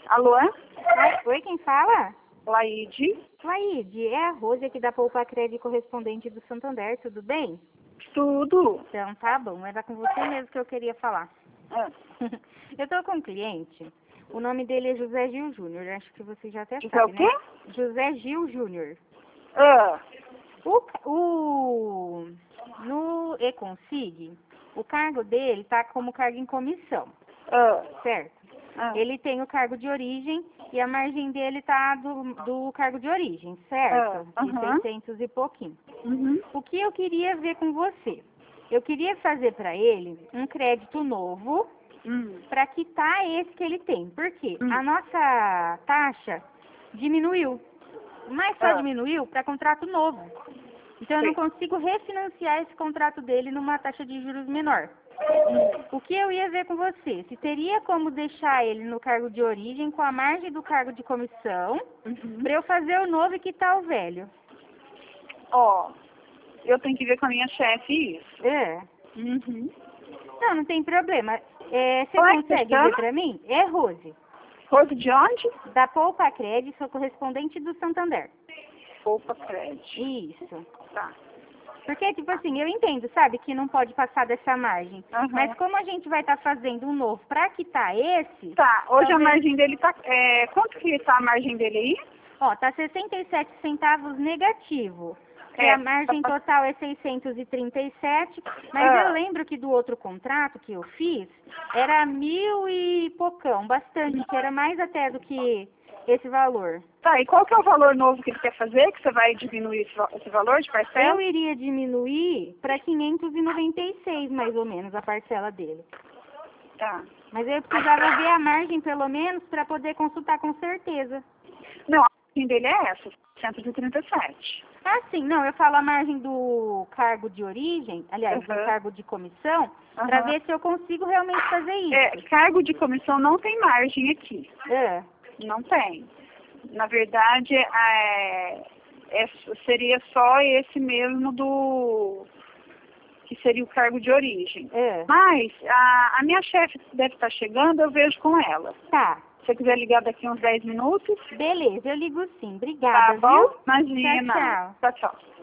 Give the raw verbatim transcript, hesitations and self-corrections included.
Alô? Oi, oi, quem fala? Laide? Laide, é a Rose aqui da Poupa Crédito correspondente do Santander, tudo bem? Tudo. Então tá bom, era com você mesmo que eu queria falar. Ah, Eu tô com um cliente, o nome dele é José Gil Júnior, acho que você já até José sabe, o né? quê? José Gil Júnior. Ah, O, ca- o, no Econsig, o cargo dele tá como cargo em comissão, ah, certo? ah. Ele tem o cargo de origem e a margem dele tá do, do cargo de origem, certo? Ah, De aham. seiscentos e pouquinho. Uhum. O que eu queria ver com você? Eu queria fazer para ele um crédito novo Hum. para quitar esse que ele tem. Por quê? Hum. A nossa taxa diminuiu, mas só Ah, diminuiu para contrato novo. Então eu não sei. consigo refinanciar esse contrato dele numa taxa de juros menor. O que eu ia ver com você? Se teria como deixar ele no cargo de origem com a margem do cargo de comissão Uhum. para eu fazer o novo e quitar o velho. Ó, eu tenho que ver com a minha chefe isso. É. Uhum. Não, não tem problema. É, você Como é que você consegue ver chama? para mim? É Rose, Rose de onde? da Poupa Crédito, sou correspondente do Santander. Poupa Crédito. Isso. Tá. Porque, tipo assim, eu entendo, sabe, que não pode passar dessa margem. Aham. Mas como a gente vai estar fazendo um novo para quitar esse, Tá, hoje a talvez- margem dele tá... É, quanto que tá a margem dele aí? ó, tá sessenta e sete centavos negativo. E É, a margem tá- total é seiscentos e trinta e sete, mas Ah. eu lembro que do outro contrato que eu fiz, era mil e poucão, bastante, que era mais até do que esse valor. Tá, e qual que é o valor novo que ele quer fazer? Que você vai diminuir esse, va- esse valor de parcela? Eu iria diminuir para quinhentos e noventa e seis, mais ou menos, a parcela dele. Tá. Mas eu precisava ver a margem, pelo menos, para poder consultar com certeza. Não, a margem dele é essa, cento e trinta e sete. Ah, sim, não, eu falo a margem do cargo de origem, aliás, do Uhum. cargo de comissão, para Aham. ver se eu consigo realmente fazer isso. É, cargo de comissão não tem margem aqui. É. Não tem. Na verdade, é, é- seria só esse mesmo do... que seria o cargo de origem. É. Mas a, a minha chefe deve estar chegando, eu vejo com ela. Tá, Se você quiser ligar daqui uns dez minutos, beleza, eu ligo sim. tá Obrigada, bom? viu? Imagina. Tchau, tchau. Tchau, tchau.